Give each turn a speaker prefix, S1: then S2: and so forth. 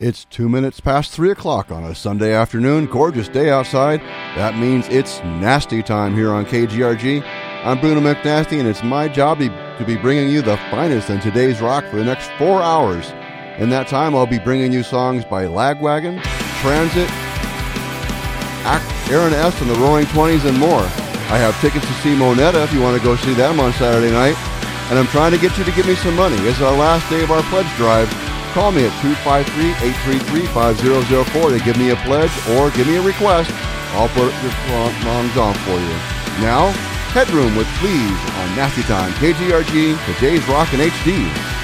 S1: It's 2 minutes past 3 o'clock on a Sunday afternoon. Gorgeous day outside. That means it's nasty time here on KGRG. I'm Bruno McNasty, and it's my job to be bringing you the finest in today's rock for the next 4 hours. In that time, I'll be bringing you songs by Lagwagon, Transit, Aaron S. and the Roaring Twenties, and more. I have tickets to see Moneta if you want to go see them on Saturday night. And I'm trying to get you to give me some money. It's our last day of our pledge drive. Call me at 253-833-5004 to give me a pledge or give me a request. I'll put your songs on for you. Now, Headroom with Please on Nasty Time, KGRG, today's Rock in HD.